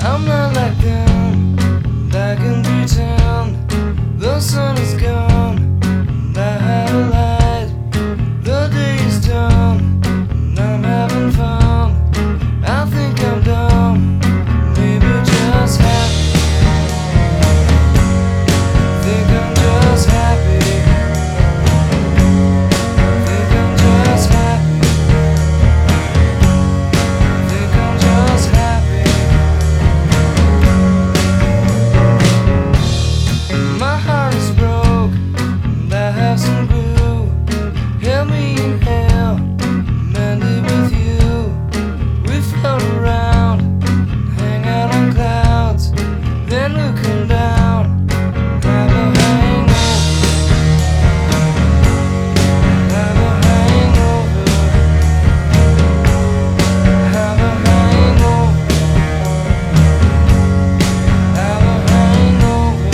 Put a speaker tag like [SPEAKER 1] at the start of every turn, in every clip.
[SPEAKER 1] I'm not like them, I can pretend the sun is gone, and I have a light. The day is done, and I'm having fun. I think I'm dumb, maybe just happy. Think I'm just happy. Think I'm just happy. Think I'm just happy. My heart is broke, and I have some glue. Help me inhale, mend it with you. We float around, hang out on clouds, then looking down, have a hangover. Have a hangover. Have a hangover. Have a hangover.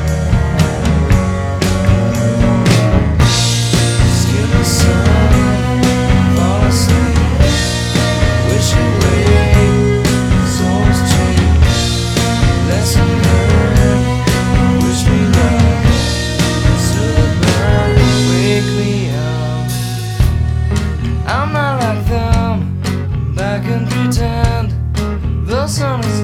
[SPEAKER 1] Skin the sun, fall asleep, wish away, souls cheap, lesson learned, wish me luck, still burn, wake me up. I'm not like them, I can pretend the sun is